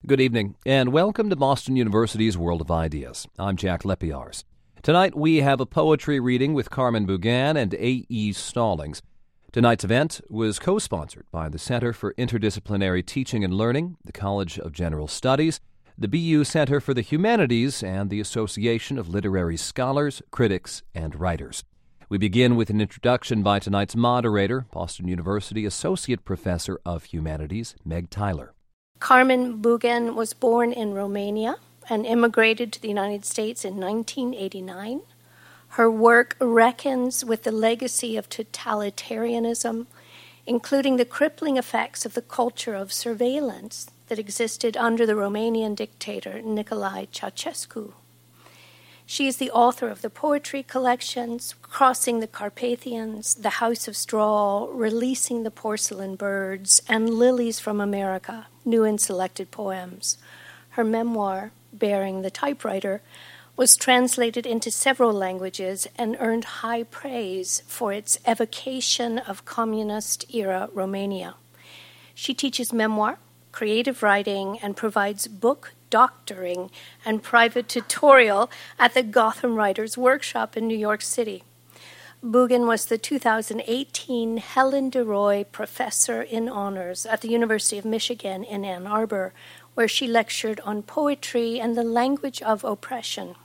Good evening, and welcome to Boston University's World of Ideas. I'm Jack Lepiars. Tonight we have a poetry reading with Carmen Bugan and A.E. Stallings. Tonight's event was co-sponsored by the Center for Interdisciplinary Teaching and Learning, the College of General Studies, the BU Center for the Humanities, and the Association of Literary Scholars, Critics, and Writers. We begin with an introduction by tonight's moderator, Boston University Associate Professor of Humanities, Meg Tyler. Carmen Bugan was born in Romania and immigrated to the United States in 1989. Her work reckons with the legacy of totalitarianism, including the crippling effects of the culture of surveillance that existed under the Romanian dictator Nicolae Ceausescu. She is the author of the poetry collections Crossing the Carpathians, The House of Straw, Releasing the Porcelain Birds, and Lilies from America, New and Selected Poems. Her memoir, Bearing the Typewriter, was translated into several languages and earned high praise for its evocation of communist-era Romania. She teaches memoir, creative writing, and provides book doctoring and private tutorial at the Gotham Writers Workshop in New York City. Bugan was the 2018 Helen DeRoy Professor in Honors at the University of Michigan in Ann Arbor, where she lectured on poetry and the language of oppression.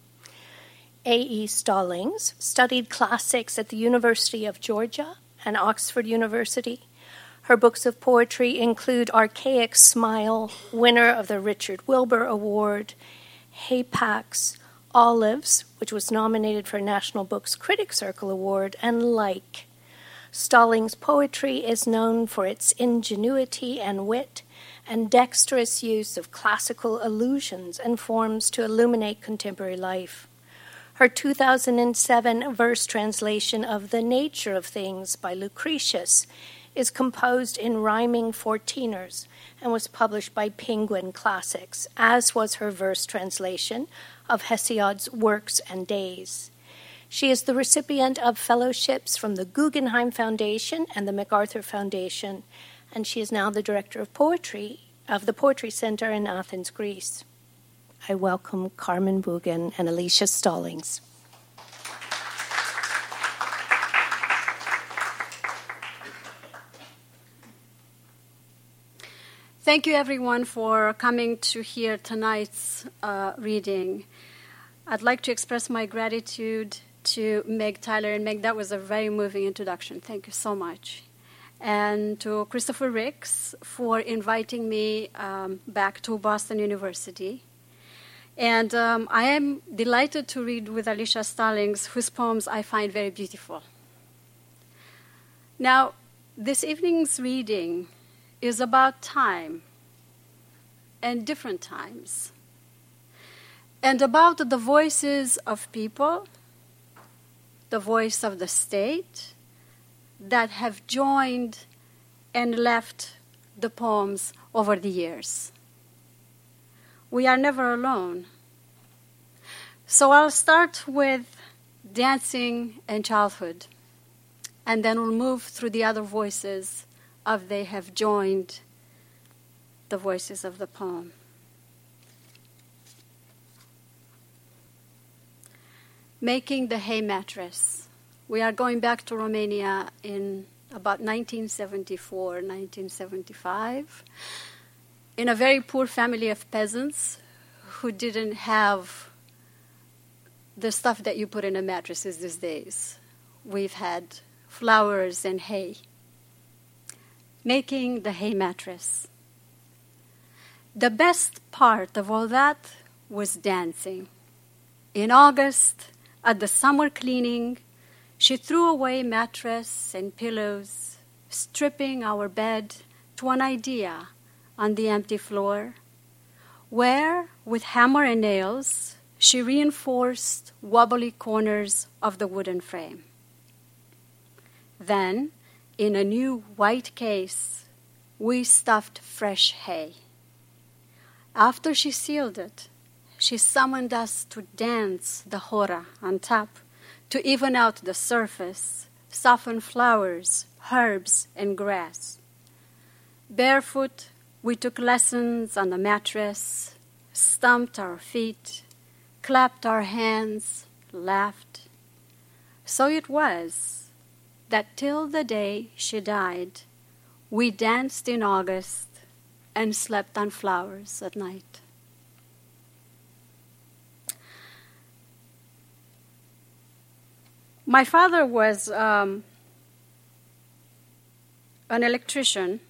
A.E. Stallings studied classics at the University of Georgia and Oxford University. Her books of poetry include Archaic Smile, winner of the Richard Wilbur Award, Hapax, Olives, which was nominated for National Books Critics Circle Award, and Like. Stallings' poetry is known for its ingenuity and wit and dexterous use of classical allusions and forms to illuminate contemporary life. Her 2007 verse translation of The Nature of Things by Lucretius is composed in rhyming 14ers and was published by Penguin Classics, as was her verse translation of Hesiod's Works and Days. She is the recipient of fellowships from the Guggenheim Foundation and the MacArthur Foundation, and she is now the director of poetry of the Poetry Center in Athens, Greece. I welcome Carmen Bugan and Alicia Stallings. Thank you, everyone, for coming to hear tonight's reading. I'd like to express my gratitude to Meg Tyler. And Meg, that was a very moving introduction. Thank you so much. And to Christopher Ricks for inviting me back to Boston University. And I am delighted to read with Alicia Stallings, whose poems I find very beautiful. Now, this evening's reading is about time and different times, and about the voices of people, the voice of the state, that have joined and left the poems over the years. We are never alone. So I'll start with dancing and childhood, and then we'll move through the other voices of they have joined the voices of the poem. Making the hay mattress. We are going back to Romania in about 1974, 1975, in a very poor family of peasants who didn't have the stuff that you put in a mattress these days. We've had flowers and hay. Making the hay mattress. The best part of all that was dancing. In August, at the summer cleaning, she threw away mattress and pillows, stripping our bed to an idea on the empty floor, where, with hammer and nails, she reinforced wobbly corners of the wooden frame. Then, in a new white case, we stuffed fresh hay. After she sealed it, she summoned us to dance the hora on top, to even out the surface, soften flowers, herbs, and grass. Barefoot, We took lessons on the mattress, stomped our feet, clapped our hands, laughed. So it was that till the day she died, we danced in August and slept on flowers at night. My father was an electrician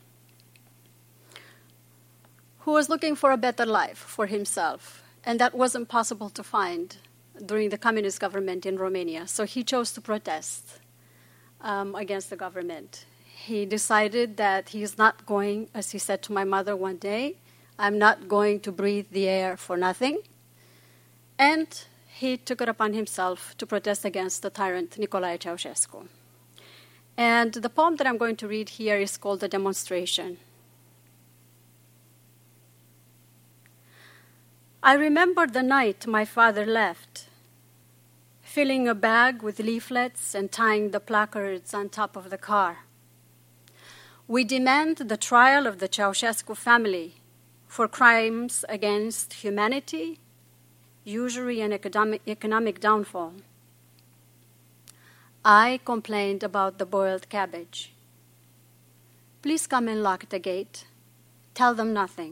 who was looking for a better life for himself, and that wasn't possible to find during the communist government in Romania. So he chose to protest against the government. He decided that he's not going, as he said to my mother one day, I'm not going to breathe the air for nothing. And he took it upon himself to protest against the tyrant Nicolae Ceausescu. And the poem that I'm going to read here is called The Demonstration. I remember the night my father left, filling a bag with leaflets and tying the placards on top of the car. We demand the trial of the Ceausescu family for crimes against humanity, usury, and economic downfall. I complained about the boiled cabbage. Please come and lock the gate. Tell them nothing.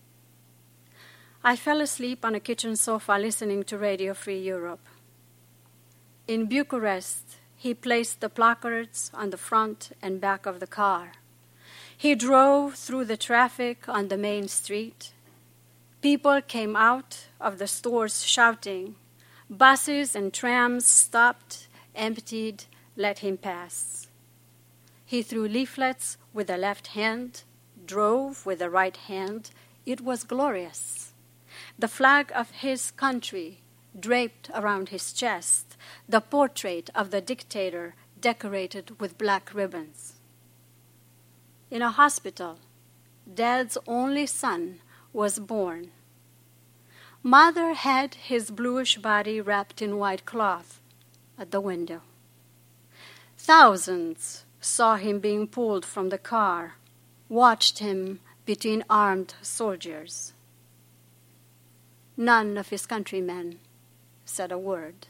I fell asleep on a kitchen sofa listening to Radio Free Europe. In Bucharest, he placed the placards on the front and back of the car. He drove through the traffic on the main street. People came out of the stores shouting. Buses and trams stopped, emptied, let him pass. He threw leaflets with the left hand, drove with the right hand. It was glorious. The flag of his country draped around his chest, the portrait of the dictator decorated with black ribbons. In a hospital, Dad's only son was born. Mother had his bluish body wrapped in white cloth at the window. Thousands saw him being pulled from the car, watched him between armed soldiers. None of his countrymen said a word.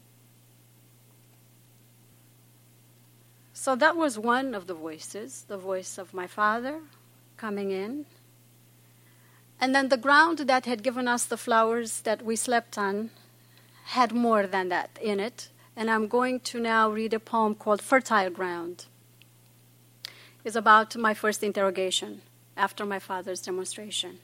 So that was one of the voices, the voice of my father coming in. And then the ground that had given us the flowers that we slept on had more than that in it. And I'm going to now read a poem called Fertile Ground. It's about my first interrogation after my father's demonstration.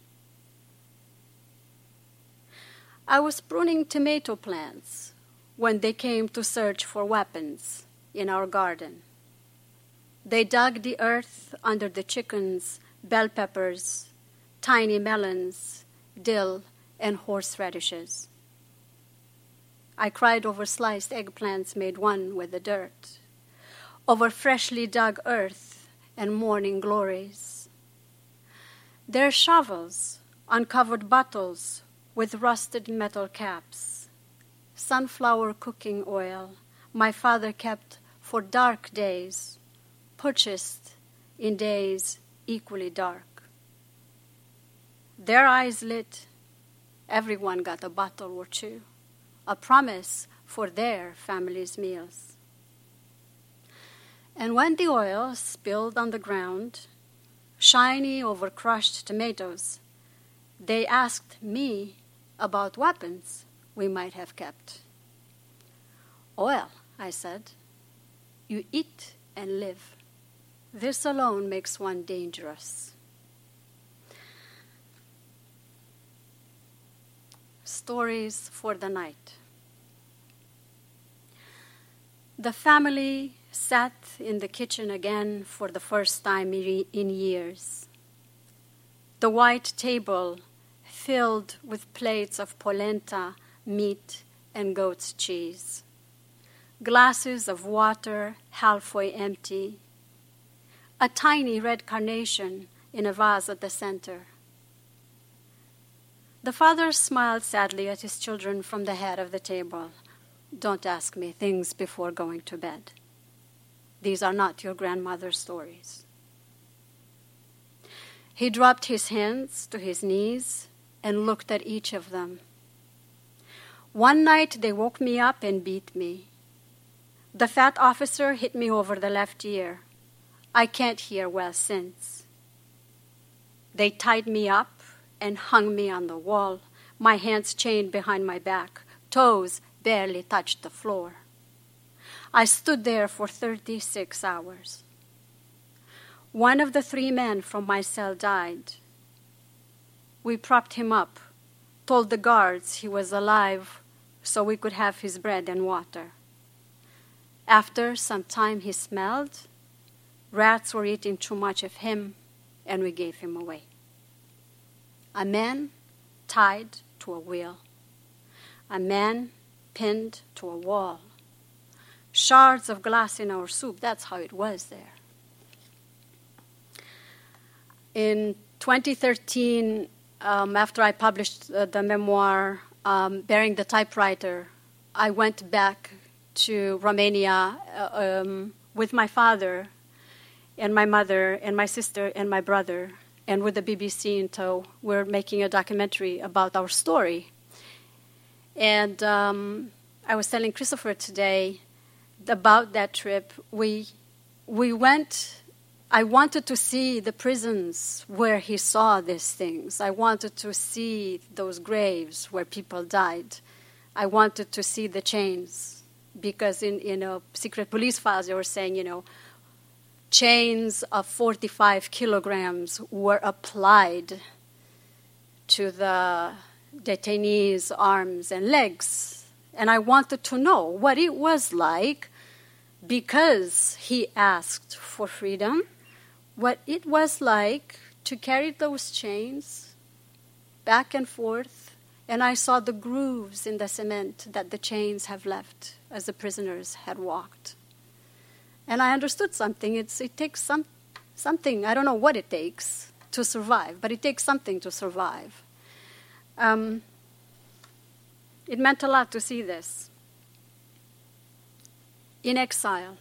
I was pruning tomato plants when they came to search for weapons in our garden. They dug the earth under the chickens, bell peppers, tiny melons, dill, and horseradishes. I cried over sliced eggplants made one with the dirt, over freshly dug earth and morning glories. Their shovels uncovered bottles with rusted metal caps, sunflower cooking oil my father kept for dark days, purchased in days equally dark. Their eyes lit, everyone got a bottle or two, a promise for their family's meals. And when the oil spilled on the ground, shiny over crushed tomatoes, they asked me about weapons we might have kept. Oil, I said, you eat and live. This alone makes one dangerous. Stories for the night. The family sat in the kitchen again for the first time in years. The white table filled with plates of polenta, meat, and goat's cheese. Glasses of water halfway empty. A tiny red carnation in a vase at the center. The father smiled sadly at his children from the head of the table. Don't ask me things before going to bed. These are not your grandmother's stories. He dropped his hands to his knees and looked at each of them. One night they woke me up and beat me. The fat officer hit me over the left ear. I can't hear well since. They tied me up and hung me on the wall, my hands chained behind my back, toes barely touched the floor. I stood there for 36 hours. One of the 3 men from my cell died. We propped him up, told the guards he was alive so we could have his bread and water. After some time he smelled. Rats were eating too much of him, and we gave him away. A man tied to a wheel. A man pinned to a wall. Shards of glass in our soup, that's how it was there. In 2013, after I published the memoir, Bearing the Typewriter, I went back to Romania with my father and my mother and my sister and my brother, and with the BBC in tow. We're making a documentary about our story. And I was telling Christopher today about that trip. We went. I wanted to see the prisons where he saw these things. I wanted to see those graves where people died. I wanted to see the chains, because in secret police files they were saying, chains of 45 kilograms were applied to the detainees' arms and legs. And I wanted to know what it was like, because he asked for freedom, what it was like to carry those chains back and forth. And I saw the grooves in the cement that the chains have left as the prisoners had walked. And I understood something. It takes something, I don't know what it takes to survive, but it takes something to survive. It meant a lot to see this. In exile.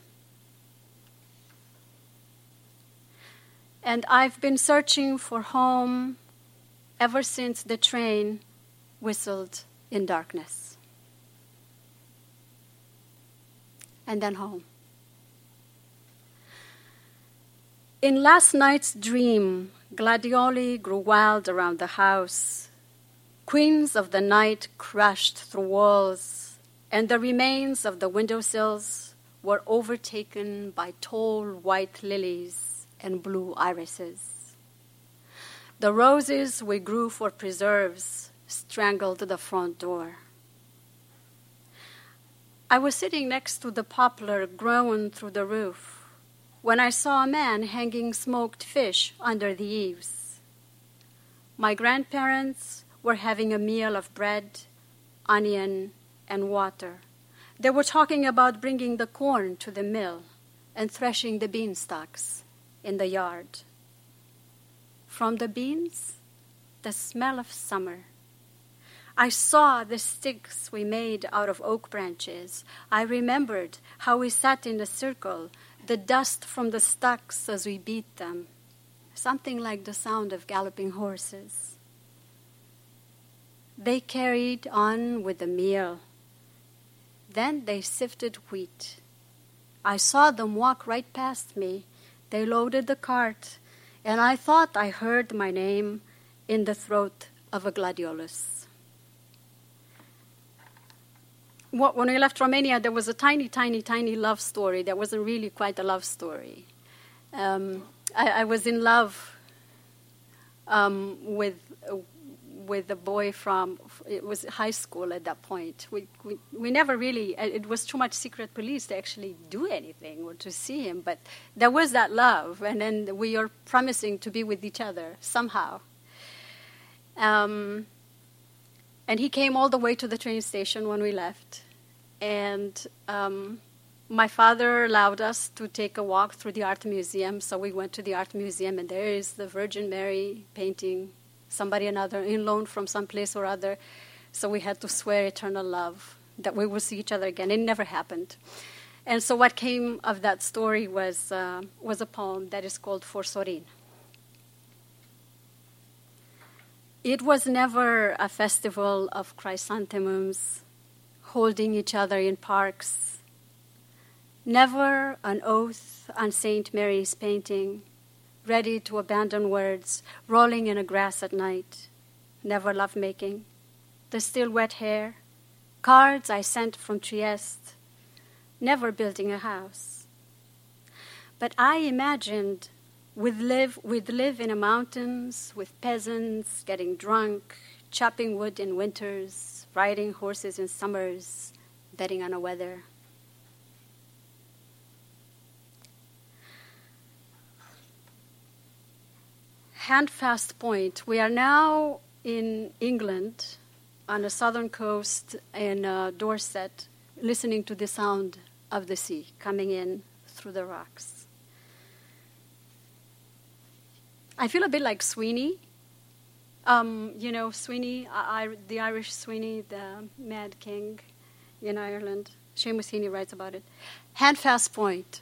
And I've been searching for home ever since the train whistled in darkness. And then home. In last night's dream, gladioli grew wild around the house. Queens of the night crashed through walls, and the remains of the windowsills were overtaken by tall white lilies and blue irises. The roses we grew for preserves strangled the front door. I was sitting next to the poplar grown through the roof when I saw a man hanging smoked fish under the eaves. My grandparents were having a meal of bread, onion, and water. They were talking about bringing the corn to the mill and threshing the beanstalks in the yard. From the beans, the smell of summer. I saw the sticks we made out of oak branches. I remembered how we sat in a circle, the dust from the stalks as we beat them, something like the sound of galloping horses. They carried on with the meal. Then they sifted wheat. I saw them walk right past me. They loaded the cart, and I thought I heard my name in the throat of a gladiolus. When we left Romania, there was a tiny, tiny, tiny love story that wasn't really quite a love story. I was in love with a boy from, it was high school at that point. We never really, it was too much secret police to actually do anything or to see him, but there was that love, and then we are promising to be with each other somehow. And he came all the way to the train station when we left, and my father allowed us to take a walk through the art museum, so we went to the art museum, and there is the Virgin Mary painting, somebody another, in loan from some place or other. So we had to swear eternal love, that we would see each other again. It never happened. And so what came of that story was a poem that is called For Sorin. It was never a festival of chrysanthemums, holding each other in parks. Never an oath on St. Mary's painting, ready to abandon words, rolling in a grass at night. Never lovemaking, the still wet hair, cards I sent from Trieste, never building a house. But I imagined we'd live in the mountains with peasants, getting drunk, chopping wood in winters, riding horses in summers, betting on the weather. Handfast Point. We are now in England, on the southern coast in Dorset, listening to the sound of the sea coming in through the rocks. I feel a bit like Sweeney. Sweeney, the Irish Sweeney, the Mad King in Ireland. Seamus Heaney writes about it. Handfast Point.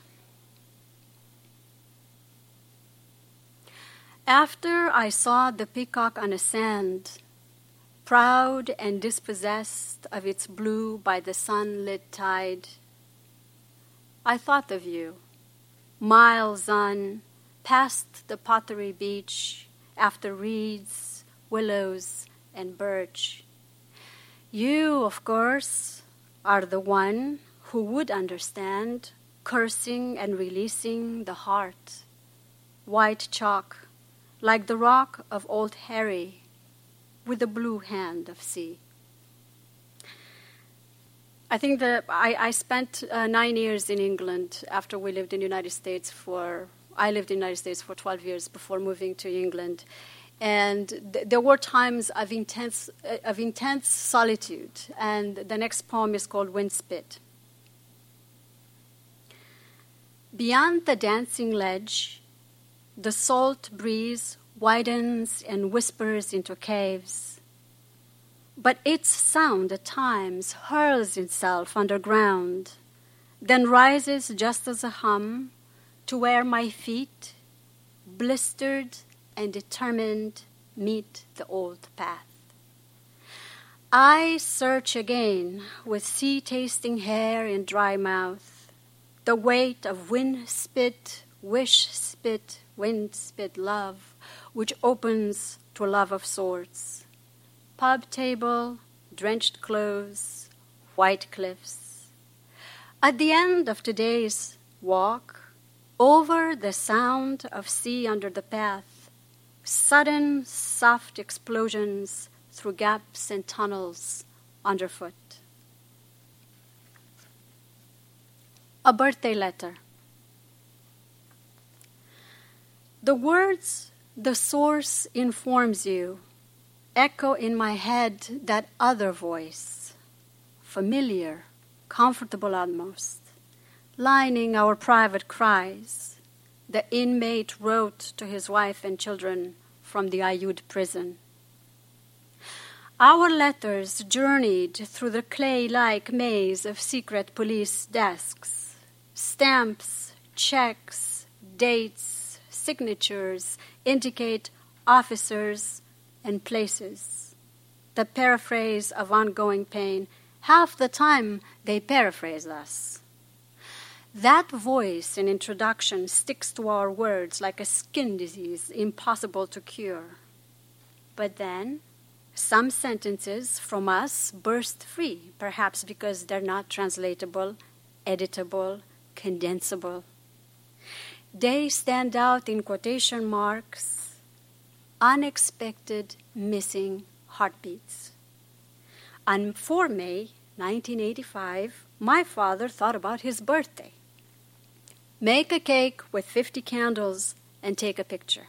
After I saw the peacock on the sand, proud and dispossessed of its blue by the sun-lit tide, I thought of you, miles on, past the pottery beach, after reeds, willows, and birch. You, of course, are the one who would understand, cursing and releasing the heart. White chalk, like the rock of Old Harry, with the blue hand of sea. I think that I spent 9 years in England after we lived in the United States I lived in the United States for 12 years before moving to England. And there were times of intense solitude. And the next poem is called Windspit. Beyond the dancing ledge, the salt breeze widens and whispers into caves. But its sound at times hurls itself underground, then rises just as a hum to where my feet, blistered and determined, meet the old path. I search again with sea-tasting hair and dry mouth, the weight of wind-spit, wish-spit, wind-spit love, which opens to a love of sorts. Pub table, drenched clothes, white cliffs. At the end of today's walk, over the sound of sea under the path, sudden soft explosions through gaps and tunnels underfoot. A birthday letter. The words the source informs you echo in my head that other voice, familiar, comfortable almost, lining our private cries, the inmate wrote to his wife and children from the Ayoud prison. Our letters journeyed through the clay-like maze of secret police desks, stamps, checks, dates, signatures indicate officers and places. The paraphrase of ongoing pain, half the time they paraphrase us. That voice in introduction sticks to our words like a skin disease impossible to cure. But then, some sentences from us burst free, perhaps because they're not translatable, editable, condensable. They stand out in quotation marks, unexpected missing heartbeats. On 4 May 1985, my father thought about his birthday. Make a cake with 50 candles and take a picture.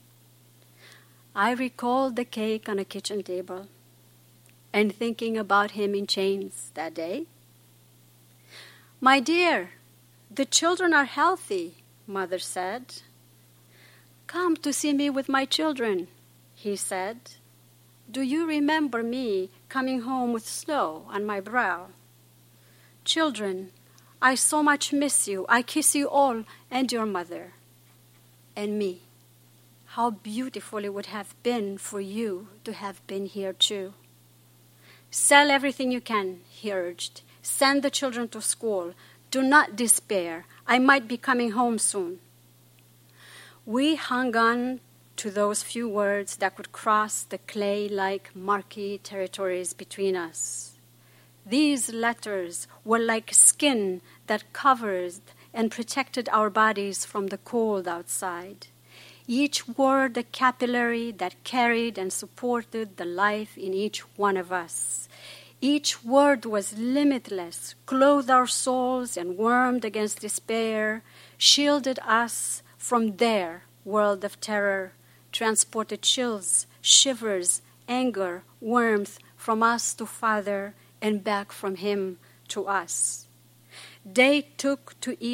I recalled the cake on a kitchen table and thinking about him in chains that day. My dear, the children are healthy, Mother said. Come to see me with my children, he said. Do you remember me coming home with snow on my brow? Children, I so much miss you. I kiss you all and your mother. And me. how beautiful it would have been for you to have been here too. Sell everything you can, he urged. Send the children to school. Do not despair. I might be coming home soon. We hung on to those few words that could cross the clay-like murky territories between us. These letters were like skin that covered and protected our bodies from the cold outside. Each word a capillary that carried and supported the life in each one of us. Each word was limitless, clothed our souls and warmed against despair, shielded us from their world of terror, transported chills, shivers, anger, warmth from us to Father and back from him to us. They took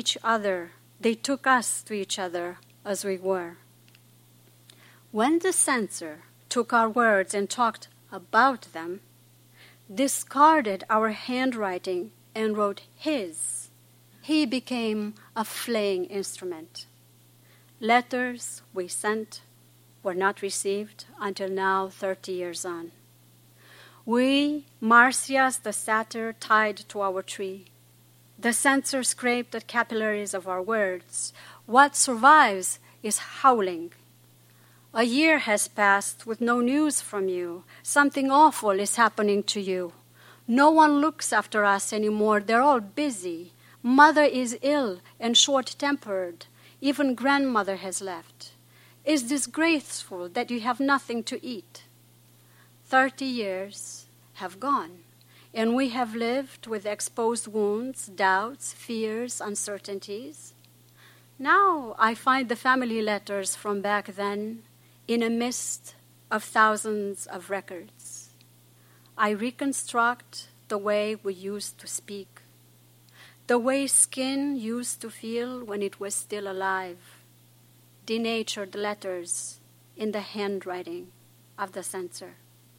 us to each other as we were. When the censor took our words and talked about them, discarded our handwriting and wrote his, he became a flaying instrument. Letters we sent were not received until now, 30 years on. We, Marcias the satyr, tied to our tree. The censor scraped at capillaries of our words. What survives is howling. A year has passed with no news from you. Something awful is happening to you. No one looks after us anymore. They're all busy. Mother is ill and short-tempered. Even grandmother has left. It's disgraceful that you have nothing to eat. 30 years have gone, and we have lived with exposed wounds, doubts, fears, uncertainties. Now I find the family letters from back then in a mist of thousands of records. I reconstruct the way we used to speak, the way skin used to feel when it was still alive, denatured letters in the handwriting of the censor.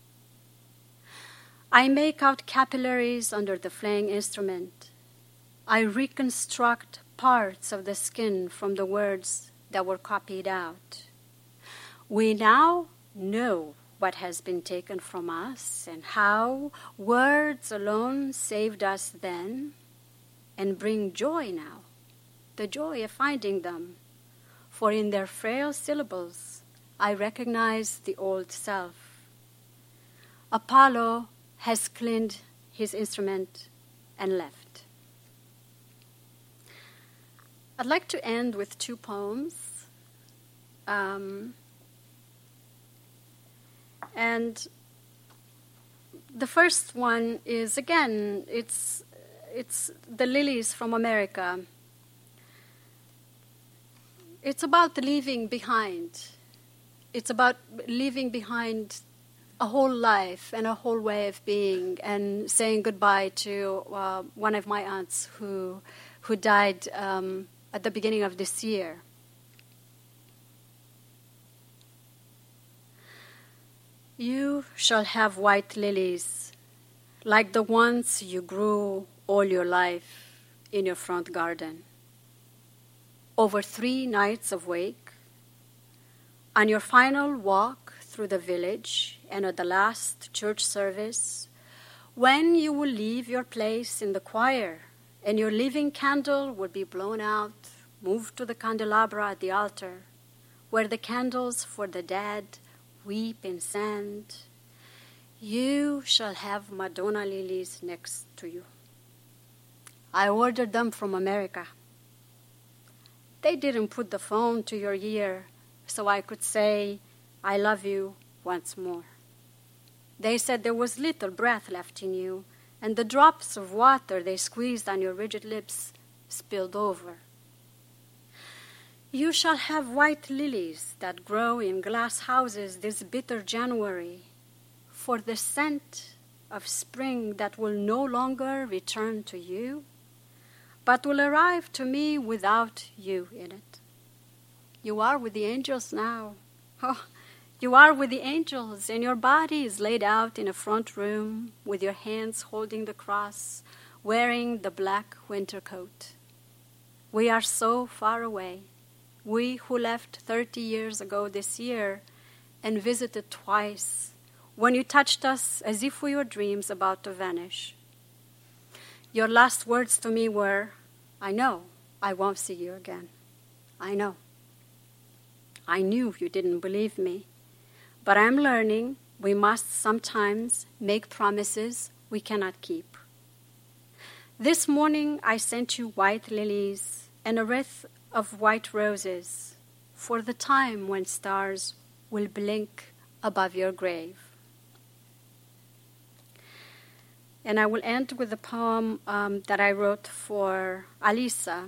I make out capillaries under the flaying instrument. I reconstruct parts of the skin from the words that were copied out. We now know what has been taken from us and how words alone saved us then and bring joy now, the joy of finding them. For in their frail syllables, I recognize the old self. Apollo has cleaned his instrument and left. I'd like to end with 2 poems. And the first one is, again, it's the lilies from America. It's about leaving behind. It's about leaving behind a whole life and a whole way of being, and saying goodbye to one of my aunts who died at the beginning of this year. You shall have white lilies, like the ones you grew all your life in your front garden. Over 3 nights of wake, on your final walk through the village and at the last church service, when you will leave your place in the choir and your living candle will be blown out, moved to the candelabra at the altar, where the candles for the dead weep in sand, you shall have Madonna lilies next to you. I ordered them from America. They didn't put the phone to your ear so I could say, I love you once more. They said there was little breath left in you, and the drops of water they squeezed on your rigid lips spilled over. You shall have white lilies that grow in glass houses this bitter January, for the scent of spring that will no longer return to you, but will arrive to me without you in it. You are with the angels now. Oh, you are with the angels, and your body is laid out in a front room with your hands holding the cross, wearing the black winter coat. We are so far away, We who left 30 years ago this year and visited twice, when you touched us as if we were dreams about to vanish. Your last words to me were, I know I won't see you again. I know. I knew you didn't believe me, but I'm learning we must sometimes make promises we cannot keep. This morning I sent you white lilies and a wreath of white roses for the time when stars will blink above your grave. And I will end with a poem that I wrote for Alisa.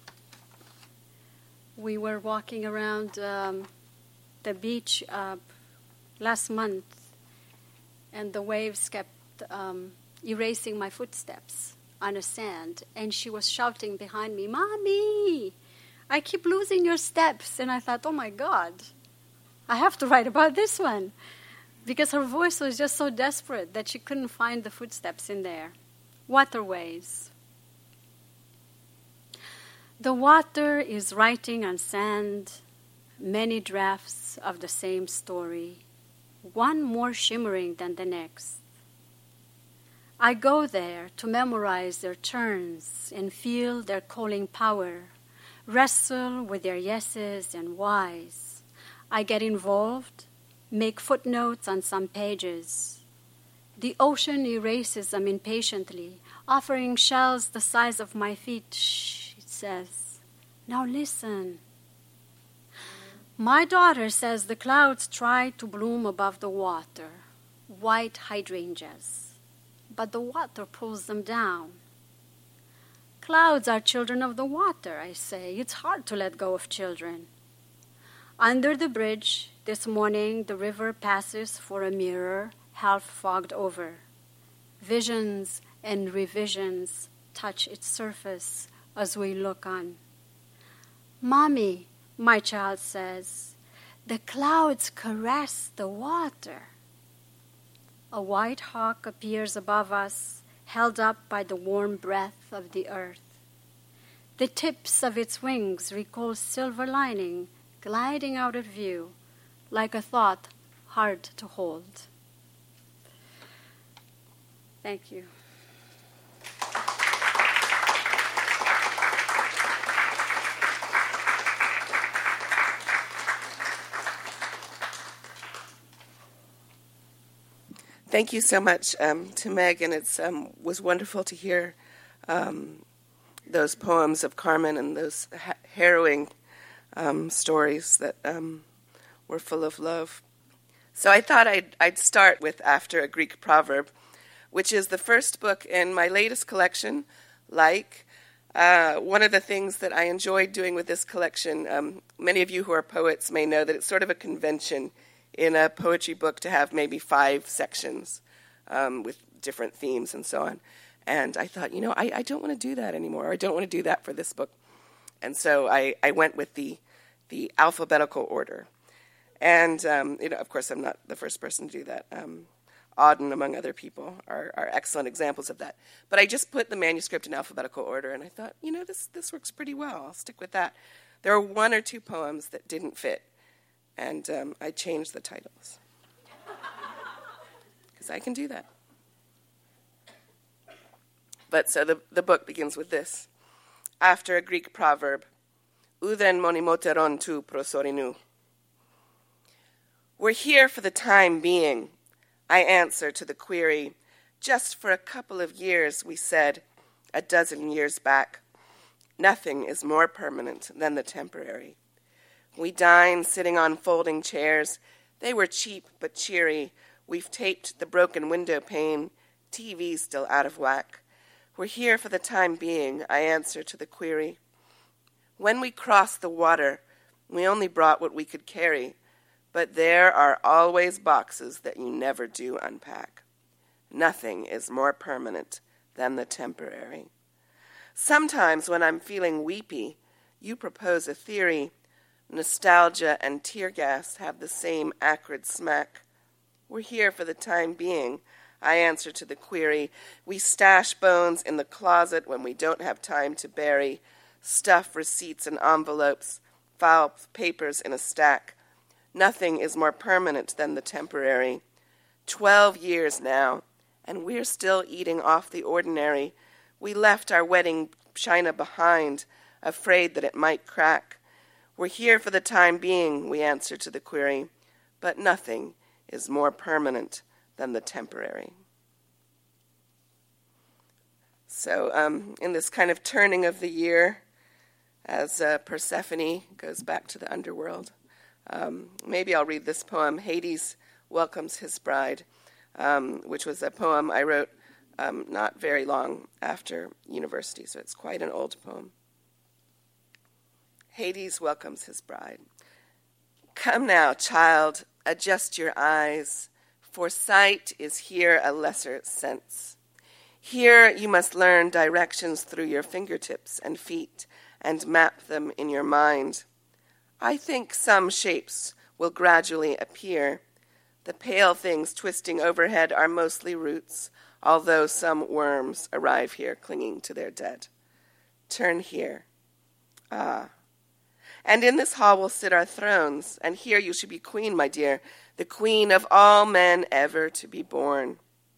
We were walking around the beach last month, and the waves kept erasing my footsteps on the sand, and she was shouting behind me, "Mommy, I keep losing your steps." And I thought, oh my God, I have to write about this one, because her voice was just so desperate that she couldn't find the footsteps in there. Waterways. The water is writing on sand many drafts of the same story, one more shimmering than the next. I go there to memorize their turns and feel their calling power, wrestle with their yeses and whys. I get involved, make footnotes on some pages. The ocean erases them impatiently, offering shells the size of my feet. Shh, it says. Now listen. My daughter says the clouds try to bloom above the water, white hydrangeas, but the water pulls them down. Clouds are children of the water, I say. It's hard to let go of children. Under the bridge, this morning, the river passes for a mirror, half fogged over. Visions and revisions touch its surface as we look on. Mommy, my child says, the clouds caress the water. A white hawk appears above us, held up by the warm breath of the earth. The tips of its wings recall silver lining, gliding out of view, like a thought hard to hold. Thank you. Thank you so much to Meg, and it was wonderful to hear those poems of Carmen and those harrowing stories that were full of love. So I thought I'd start with After a Greek Proverb, which is the first book in my latest collection. One of the things that I enjoyed doing with this collection, many of you who are poets may know that it's sort of a convention in a poetry book to have maybe 5 sections with different themes and so on. And I thought, I don't want to do that anymore. I don't want to do that for this book. And so I went with the alphabetical order. And, of course, I'm not the first person to do that. Auden, among other people, are excellent examples of that. But I just put the manuscript in alphabetical order, and I thought, this works pretty well. I'll stick with that. There are 1 or 2 poems that didn't fit. And I changed the titles, because I can do that. But so the book begins with this. After a Greek proverb, Oudren monimoteron tu prosorinu. We're here for the time being, I answer to the query. Just for a couple of years, we said, a dozen years back. Nothing is more permanent than the temporary. We dine sitting on folding chairs. They were cheap but cheery. We've taped the broken window pane. TV's still out of whack. We're here for the time being, I answer to the query. When we crossed the water, we only brought what we could carry, but there are always boxes that you never do unpack. Nothing is more permanent than the temporary. Sometimes when I'm feeling weepy, you propose a theory. Nostalgia and tear gas have the same acrid smack. We're here for the time being, I answer to the query. We stash bones in the closet when we don't have time to bury, stuff receipts in envelopes, file papers in a stack. Nothing is more permanent than the temporary. 12 years now, and we're still eating off the ordinary. We left our wedding china behind, afraid that it might crack. We're here for the time being, we answer to the query, but nothing is more permanent than the temporary. So in this kind of turning of the year, as Persephone goes back to the underworld, maybe I'll read this poem, Hades Welcomes His Bride, which was a poem I wrote not very long after university, so it's quite an old poem. Hades welcomes his bride. Come now, child, adjust your eyes, for sight is here a lesser sense. Here you must learn directions through your fingertips and feet and map them in your mind. I think some shapes will gradually appear. The pale things twisting overhead are mostly roots, although some worms arrive here clinging to their dead. Turn here. Ah. And in this hall will sit our thrones, and here you should be queen, my dear, the queen of all men ever to be born.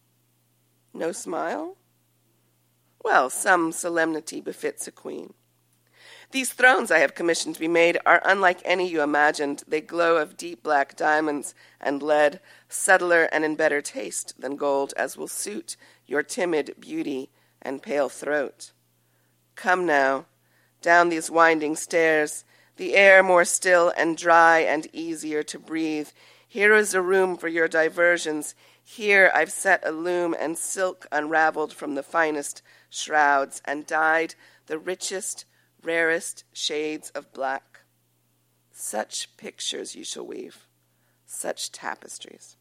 No smile? Well, some solemnity befits a queen. These thrones I have commissioned to be made are unlike any you imagined. They glow of deep black diamonds and lead, subtler and in better taste than gold, as will suit your timid beauty and pale throat. Come now, down these winding stairs, the air more still and dry and easier to breathe. Here is a room for your diversions. Here I've set a loom and silk unraveled from the finest shrouds and dyed the richest, rarest shades of black. Such pictures you shall weave, such tapestries.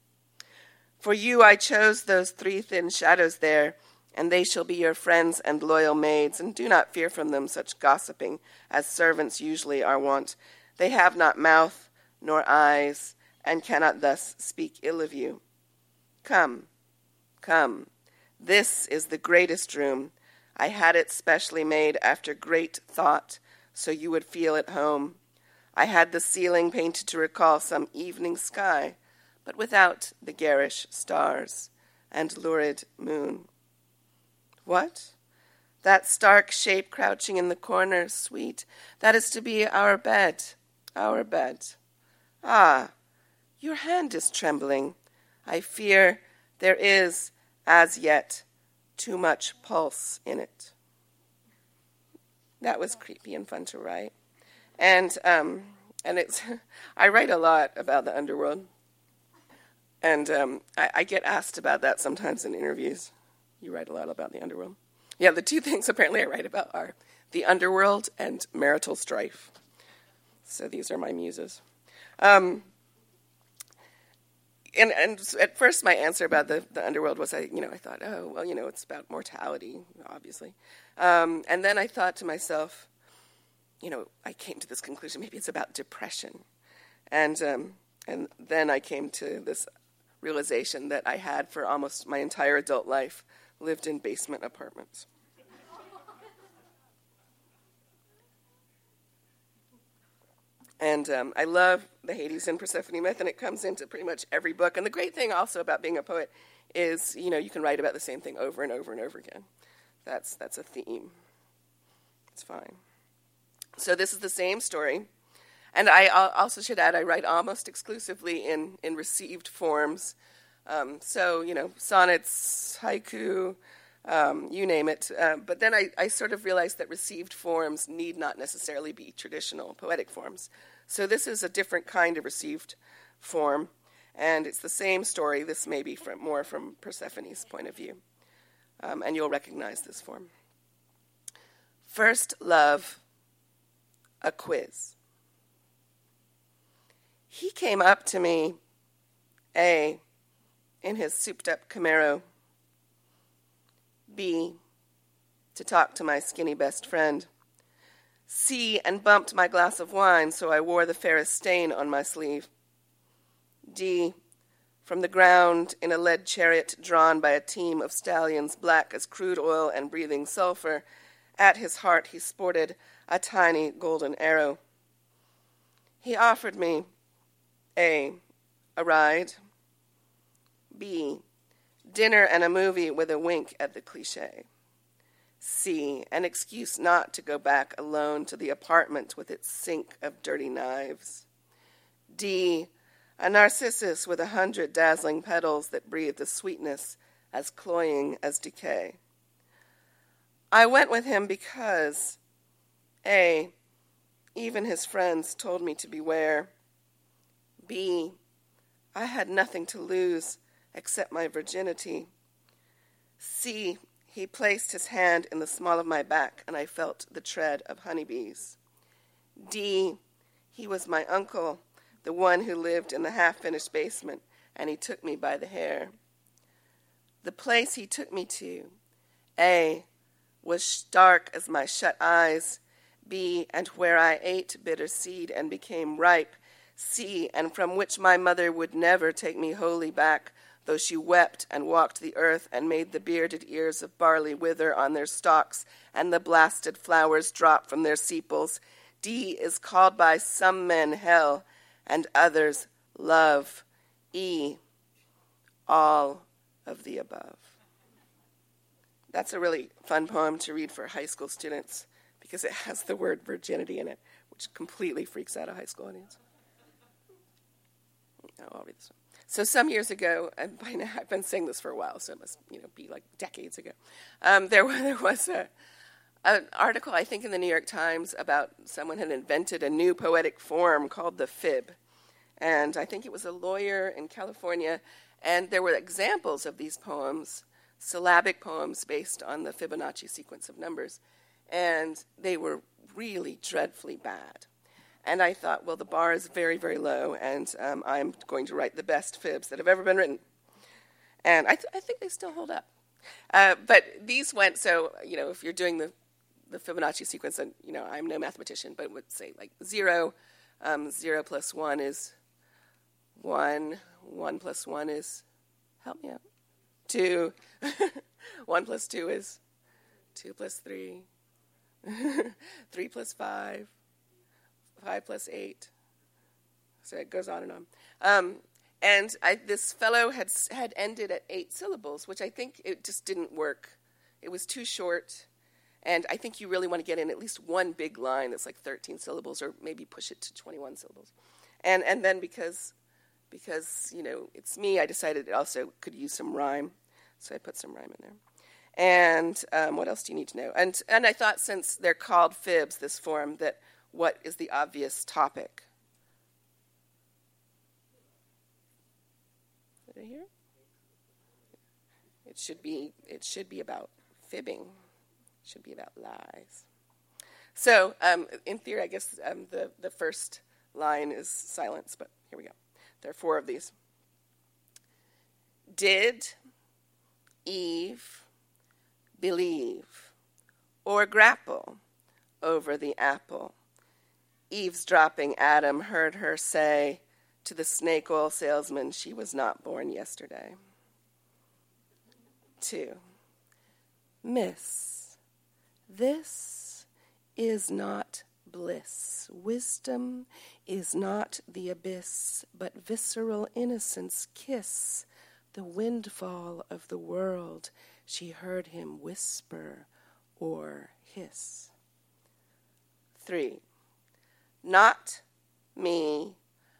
For you I chose those 3 thin shadows there, and they shall be your friends and loyal maids, and do not fear from them such gossiping as servants usually are wont. They have not mouth nor eyes, and cannot thus speak ill of you. Come, come, this is the greatest room. I had it specially made after great thought, so you would feel at home. I had the ceiling painted to recall some evening sky, but without the garish stars and lurid moon. What? That stark shape crouching in the corner, sweet, that is to be our bed, our bed. Ah, your hand is trembling. I fear there is, as yet, too much pulse in it. That was creepy and fun to write. And it's I write a lot about the underworld. And I get asked about that sometimes in interviews. You write a lot about the underworld. Yeah, the 2 things apparently I write about are the underworld and marital strife. So these are my muses. And at first my answer about the underworld was, I thought, oh, well, it's about mortality, obviously. And then I thought to myself, I came to this conclusion, maybe it's about depression. And then I came to this realization that I had for almost my entire adult life lived in basement apartments. And I love the Hades and Persephone myth, and it comes into pretty much every book. And the great thing also about being a poet is, you can write about the same thing over and over and over again. That's a theme. It's fine. So this is the same story. And I also should add, I write almost exclusively in received forms. Sonnets, haiku, you name it. But then I sort of realized that received forms need not necessarily be traditional poetic forms. So this is a different kind of received form, and it's the same story. This may be more from Persephone's point of view, and you'll recognize this form. First love, a quiz. He came up to me, A, in his souped-up Camaro, B, to talk to my skinny best friend, C, and bumped my glass of wine so I wore the fairest stain on my sleeve, D, from the ground in a lead chariot drawn by a team of stallions black as crude oil and breathing sulfur, at his heart he sported a tiny golden arrow. He offered me A, a ride, B, dinner and a movie with a wink at the cliché, C, an excuse not to go back alone to the apartment with its sink of dirty knives, D, a narcissus with 100 dazzling petals that breathed a sweetness as cloying as decay. I went with him because, A, even his friends told me to beware, B, I had nothing to lose except my virginity, C, he placed his hand in the small of my back and I felt the tread of honeybees, D, he was my uncle, the one who lived in the half-finished basement, and he took me by the hair. The place he took me to, A, was dark as my shut eyes, B, and where I ate bitter seed and became ripe, C, and from which my mother would never take me wholly back, though she wept and walked the earth and made the bearded ears of barley wither on their stalks and the blasted flowers drop from their sepals. D is called by some men hell, and others love. E, all of the above. That's a really fun poem to read for high school students because it has the word virginity in it, which completely freaks out a high school audience. I'll read this one. So some years ago, and by now I've been saying this for a while, so it must be like decades ago, there was an article, I think, in the New York Times about someone had invented a new poetic form called the fib. And I think it was a lawyer in California, and there were examples of these poems, syllabic poems based on the Fibonacci sequence of numbers, and they were really dreadfully bad. And I thought, well, the bar is very, very low, and I'm going to write the best fibs that have ever been written. And I think they still hold up. But these went, so, if you're doing the Fibonacci sequence, and, I'm no mathematician, but would say, like, 0, 0 plus 1 is 1, 1 plus 1 is, help me out, 2, 1 plus 2 is 2 plus 3, 3 plus 5, 5 plus 8. So it goes on and on. And this fellow had ended at 8 syllables, which I think it just didn't work. It was too short. And I think you really want to get in at least one big line that's like 13 syllables, or maybe push it to 21 syllables. And then because it's me, I decided it also could use some rhyme. So I put some rhyme in there. And what else do you need to know? And I thought, since they're called fibs, this form, that what is the obvious topic? Did I hear? It should be about fibbing. It should be about lies. So, in theory, I guess the first line is silence, but here we go. There are 4 of these. Did Eve believe or grapple over the apple? Eavesdropping Adam heard her say to the snake oil salesman she was not born yesterday. 2. Miss, this is not bliss. Wisdom is not the abyss, but visceral innocence kiss the windfall of the world. She heard him whisper or hiss. 3. Not me,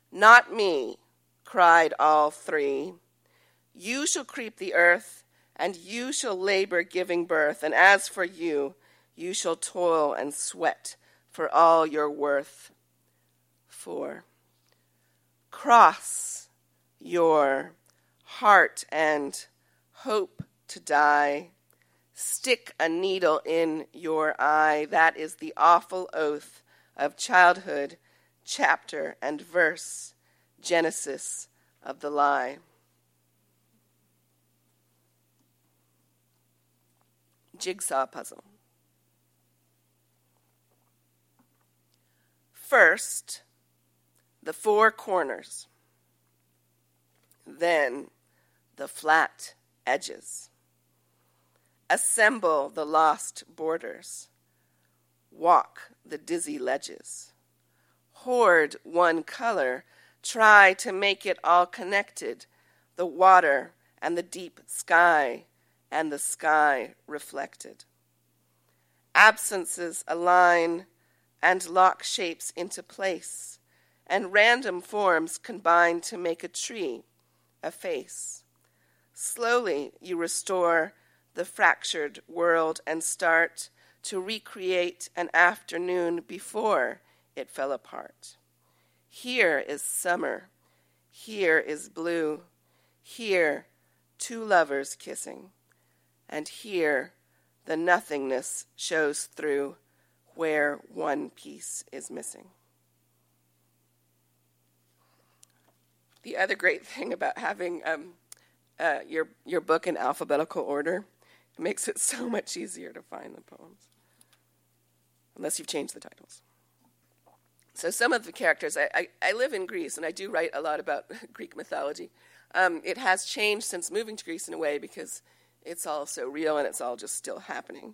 cried all 3. You shall creep the earth, and you shall labor giving birth, and as for you, you shall toil and sweat for all your worth. 4. Cross your heart and hope to die. Stick a needle in your eye. That is the awful oath of childhood, chapter and verse, genesis of the lie. Jigsaw puzzle. First, the 4 corners, then the flat edges. Assemble the lost borders. Walk the dizzy ledges. hoard one color, try to make it all connected, the water and the deep sky and the sky reflected. Absences align and lock shapes into place, and random forms combine to make a tree, a face. Slowly you restore the fractured world and start to recreate an afternoon before it fell apart. Here is summer. Here is blue. Here, two lovers kissing. And here, the nothingness shows through where one piece is missing. The other great thing about having your book in alphabetical order, it makes it so much easier to find the poems, unless you've changed the titles. So some of the characters, I live in Greece, and I do write a lot about Greek mythology. It has changed since moving to Greece in a way because it's all so real and it's all just still happening.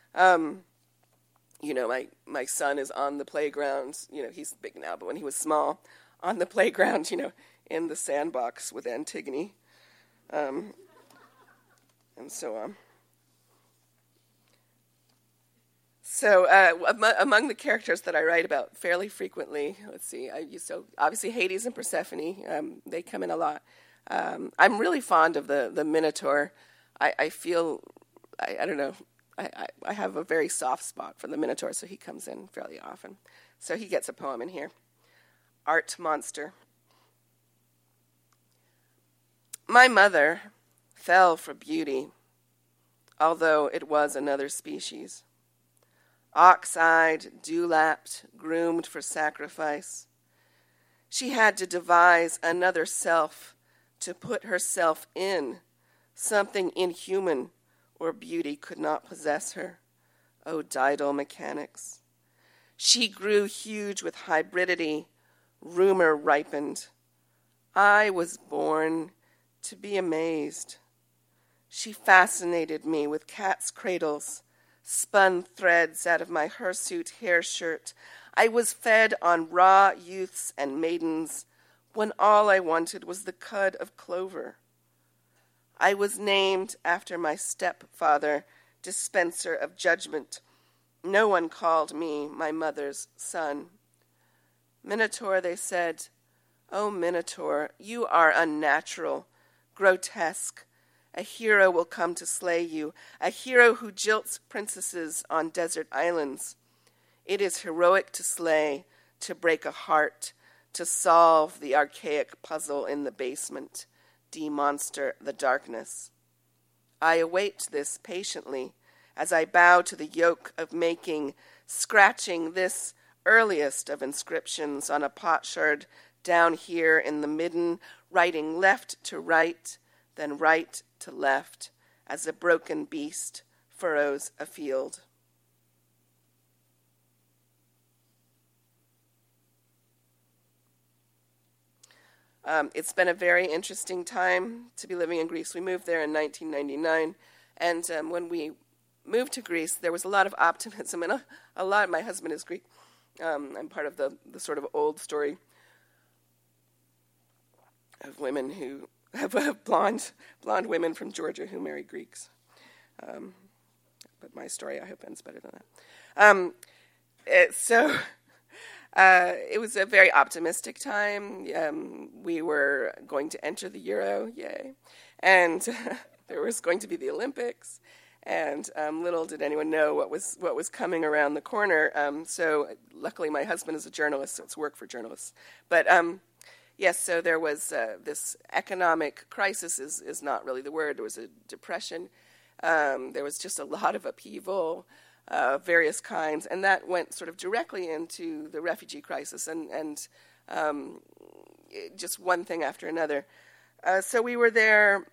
My son is on the playground. He's big now, but when he was small, on the playground, in the sandbox with Antigone, and so on. So among the characters that I write about fairly frequently, obviously Hades and Persephone, they come in a lot. I'm really fond of the Minotaur. I feel, I don't know, I have a very soft spot for the Minotaur, so he comes in fairly often. So he gets a poem in here. Art Monster. My mother fell for beauty, although it was another species. Ox-eyed, dew-lapped, groomed for sacrifice. She had to devise another self to put herself in, something inhuman or beauty could not possess her. Oh, didal mechanics. She grew huge with hybridity, rumor ripened. I was born to be amazed. She fascinated me with cat's cradles, spun threads out of my hirsute hair shirt. I was fed on raw youths and maidens when all I wanted was the cud of clover. I was named after my stepfather, dispenser of judgment. No one called me my mother's son. Minotaur, they said, oh, Minotaur, you are unnatural, grotesque. A hero will come to slay you, a hero who jilts princesses on desert islands. It is heroic to slay, to break a heart, to solve the archaic puzzle in the basement, demonster the darkness. I await this patiently as I bow to the yoke of making, scratching this earliest of inscriptions on a potsherd down here in the midden, writing left to right, then right to left, as a broken beast furrows a field. It's been a very interesting time to be living in Greece. We moved there in 1999, and when we moved to Greece, there was a lot of optimism, and a lot. My husband is Greek. I'm part of the sort of old story of women who have blonde women from Georgia who marry Greeks. But my story, I hope, ends better than that. It was a very optimistic time. We were going to enter the Euro, yay. And there was going to be the Olympics. And little did anyone know what was coming around the corner. So luckily my husband is a journalist, so it's work for journalists. But yes, so there was this economic crisis is not really the word. There was a depression. There was just a lot of upheaval, various kinds, and that went sort of directly into the refugee crisis and just one thing after another. So we were there,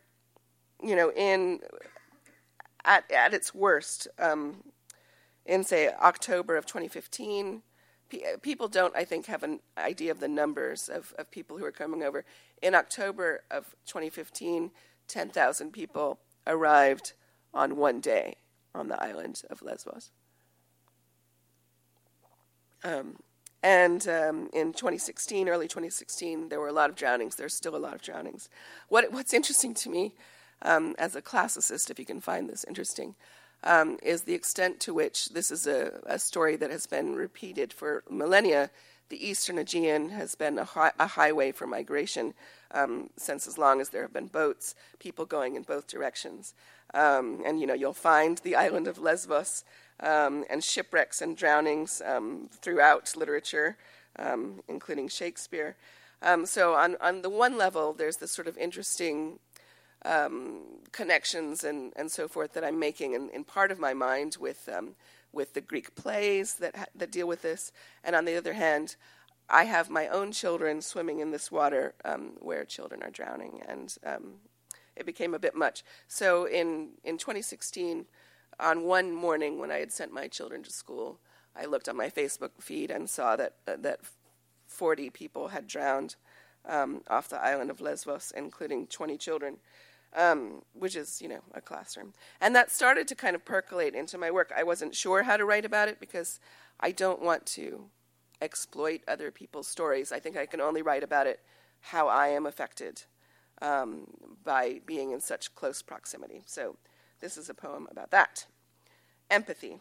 at its worst, in, say, October of 2015. People don't, I think, have an idea of the numbers of people who are coming over. In October of 2015, 10,000 people arrived on one day on the island of Lesbos. And in 2016, early 2016, there were a lot of drownings. There's still a lot of drownings. What's interesting to me, as a classicist, if you can find this interesting, is the extent to which this is a story that has been repeated for millennia. The Eastern Aegean has been a highway for migration since as long as there have been boats, people going in both directions. And, you'll find the island of Lesbos and shipwrecks and drownings throughout literature, including Shakespeare. So on the one level, there's this sort of interesting connections and so forth that I'm making in part of my mind with the Greek plays that deal with this. And on the other hand, I have my own children swimming in this water where children are drowning, and it became a bit much. So in 2016, on one morning when I had sent my children to school, I looked on my Facebook feed and saw that 40 people had drowned off the island of Lesbos, including 20 children, which is, a classroom. And that started to kind of percolate into my work. I wasn't sure how to write about it because I don't want to exploit other people's stories. I think I can only write about it how I am affected by being in such close proximity. So this is a poem about that. Empathy.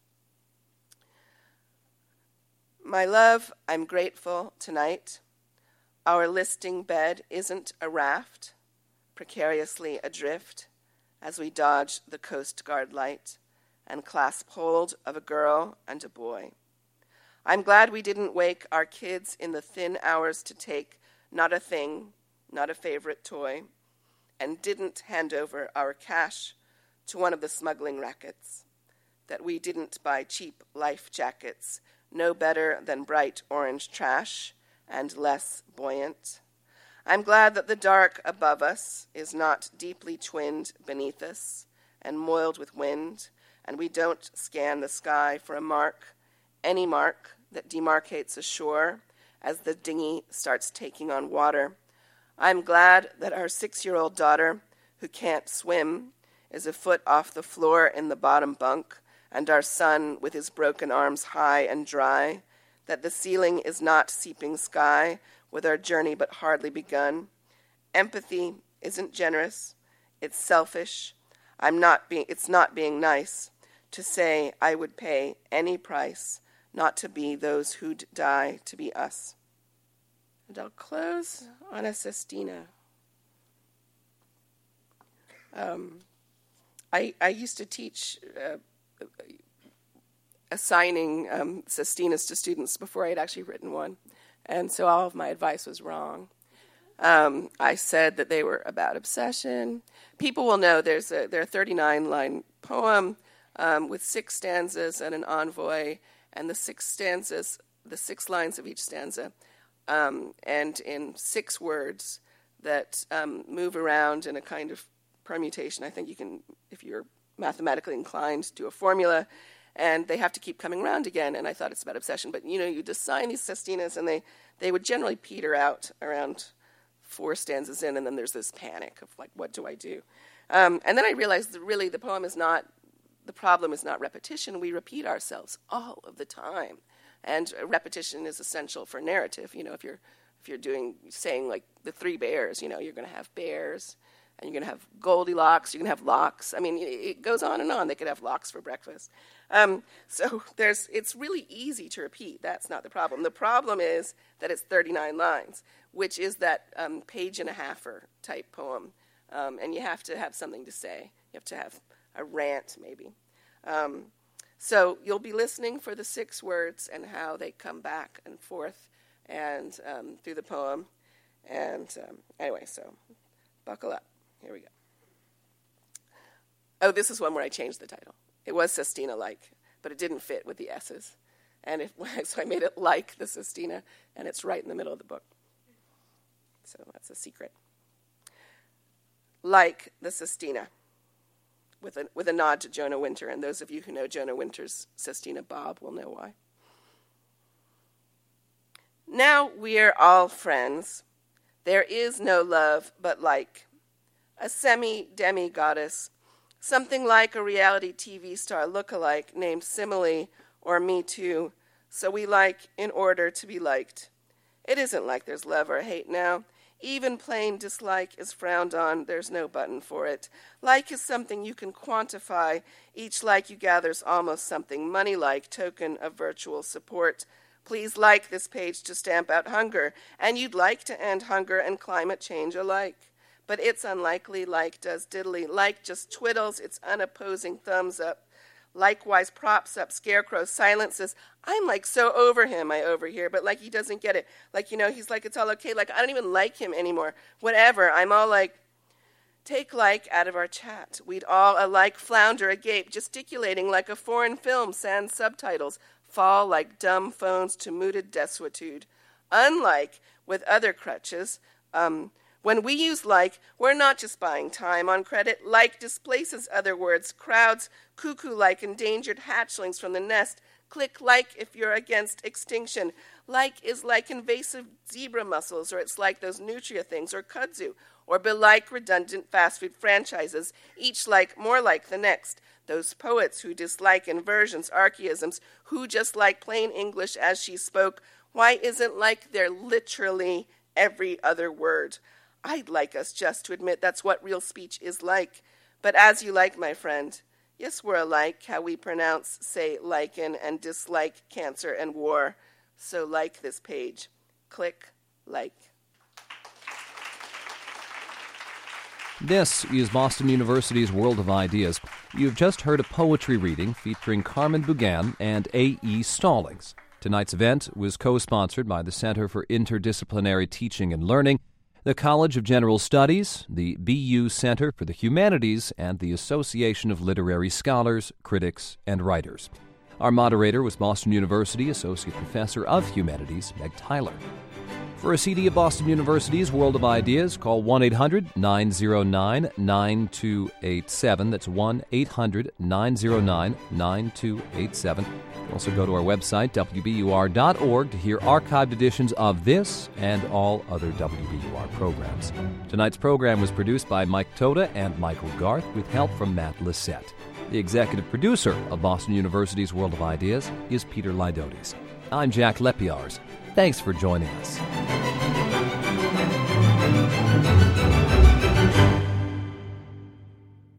My love, I'm grateful tonight. Our listing bed isn't a raft, precariously adrift, as we dodge the Coast Guard light and clasp hold of a girl and a boy. I'm glad we didn't wake our kids in the thin hours to take not a thing, not a favorite toy, and didn't hand over our cash to one of the smuggling rackets, that we didn't buy cheap life jackets, no better than bright orange trash and less buoyant. I'm glad that the dark above us is not deeply twinned beneath us and moiled with wind, and we don't scan the sky for a mark, any mark that demarcates a shore as the dinghy starts taking on water. I'm glad that our 6-year-old daughter, who can't swim, is a foot off the floor in the bottom bunk, and our son with his broken arms high and dry, that the ceiling is not seeping sky with our journey but hardly begun. Empathy isn't generous, it's selfish. It's not being nice to say I would pay any price not to be those who'd die to be us. And I'll close on a sestina. I used to teach assigning sestinas to students before I had actually written one, and so all of my advice was wrong. I said that they were about obsession. People will know they're a 39-line poem with 6 stanzas and an envoy, and the 6 lines of each stanza, and in 6 words that move around in a kind of permutation. I think you can, if you're mathematically inclined, do a formula, and they have to keep coming around again, and I thought it's about obsession. But, you assign these sestinas, and they would generally peter out around 4 stanzas in, and then there's this panic of, what do I do? And then I realized that really the problem is not repetition. We repeat ourselves all of the time. And repetition is essential for narrative. If you're saying like the 3 bears, you're going to have bears, and you're going to have Goldilocks, you're going to have locks. I mean, it goes on and on. They could have locks for breakfast. So it's really easy to repeat. That's not the problem. The problem is that it's 39 lines, which is that page and a halfer type poem. And you have to have something to say. You have to have a rant, maybe. So you'll be listening for the 6 words and how they come back and forth and through the poem. And anyway, so buckle up. Here we go. Oh, this is one where I changed the title. It was Sestina-like, but it didn't fit with the S's. And so I made it like the Sestina, and it's right in the middle of the book. So that's a secret. Like the Sestina, with a nod to Jonah Winter, and those of you who know Jonah Winter's Sestina Bob will know why. Now we're all friends. There is no love but like. A semi-demi-goddess, something like a reality TV star look-alike named Simile or Me Too, So we like in order to be liked. It isn't like there's love or hate now. Even plain dislike is frowned on. There's no button for it. Like is something you can quantify. Each like you gather is almost something money-like, token of virtual support. Please like this page to stamp out hunger, and you'd like to end hunger and climate change alike. But it's unlikely like does diddly. Like just twiddles its unopposing thumbs up. Likewise props up scarecrow, silences. I'm like so over him, I overhear, but like he doesn't get it. Like, he's like, it's all okay. Like, I don't even like him anymore. Whatever. I'm all like, take like out of our chat. We'd all alike flounder agape, gesticulating like a foreign film, sans subtitles, fall like dumb phones to mooted desuetude. Unlike with other crutches, when we use like, we're not just buying time on credit. Like displaces other words. Crowds, cuckoo-like endangered hatchlings from the nest. Click like if you're against extinction. Like is like invasive zebra mussels, or it's like those nutria things, or kudzu, or belike redundant fast food franchises, each like more like the next. Those poets who dislike inversions, archaisms, who just like plain English as she spoke. Why isn't like there literally every other word? I'd like us just to admit that's what real speech is like. But as you like, my friend, yes, we're alike, how we pronounce, say, lichen, and dislike cancer and war. So like this page. Click like. This is Boston University's World of Ideas. You've just heard a poetry reading featuring Carmen Bugan and A.E. Stallings. Tonight's event was co-sponsored by the Center for Interdisciplinary Teaching and Learning, the College of General Studies, the BU Center for the Humanities, and the Association of Literary Scholars, Critics, and Writers. Our moderator was Boston University Associate Professor of Humanities, Meg Tyler. For a CD of Boston University's World of Ideas, call 1-800-909-9287. That's 1-800-909-9287. Also go to our website, wbur.org, to hear archived editions of this and all other WBUR programs. Tonight's program was produced by Mike Toda and Michael Garth with help from Matt Lissette. The executive producer of Boston University's World of Ideas is Peter Lydotes. I'm Jack Lepiars. Thanks for joining us.